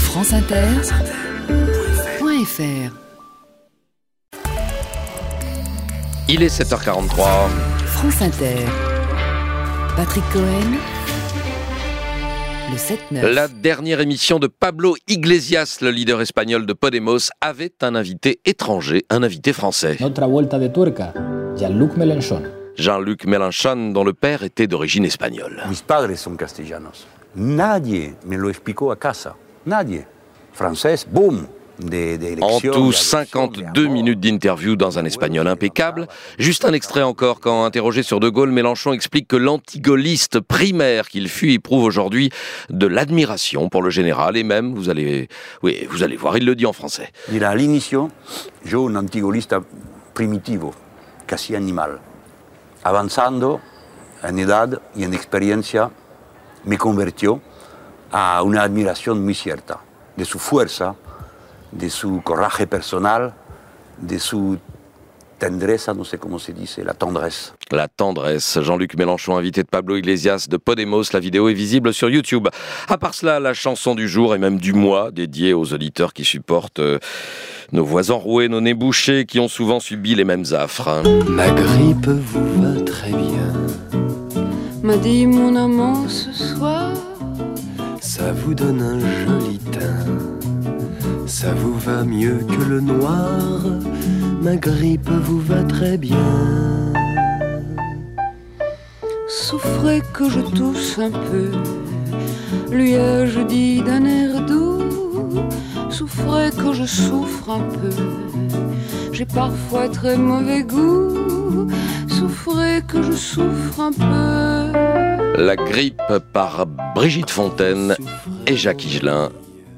franceinter.fr. Il est 7h43. France Inter. Patrick Cohen. Le 7-9. La dernière émission de Pablo Iglesias, le leader espagnol de Podemos, avait un invité étranger, un invité français. Otra vuelta de tuerca, Jean-Luc Mélenchon. Jean-Luc Mélenchon, dont le père était d'origine espagnole. Mis padres son castellanos. Nadie me lo explicó a casa. Nadie. Français, boum. En tout, 52 minutes d'interview dans un espagnol impeccable. Juste un extrait encore, quand interrogé sur De Gaulle, Mélenchon explique que l'antigaulliste primaire qu'il fut éprouve aujourd'hui de l'admiration pour le général, et même, vous allez voir, il le dit en français. Mira, al inicio, yo un antigolista primitivo, casi animal. Avanzando en edad y en experiencia, me convirtió a una admiración muy cierta de su fuerza, de su coraje personal, de su tendreza, no sé cómo se dice, la tendresse. La tendresse. Jean-Luc Mélenchon, invité de Pablo Iglesias de Podemos. La vidéo est visible sur YouTube. À part cela, la chanson du jour et même du mois, dédiée aux auditeurs qui supportent nos voix enrouées, nos nez bouchés, qui ont souvent subi les mêmes affres. Ma grippe vous va très bien, m'a dit mon amant ce soir. Ça vous donne un joli teint, ça vous va mieux que le noir. Ma grippe vous va très bien. Souffrez que je tousse un peu, lui ai-je dit d'un air doux. Souffrez que je souffre un peu, j'ai parfois très mauvais goût. Souffrez que je souffre un peu. La grippe par Brigitte Fontaine et Jacques Higelin.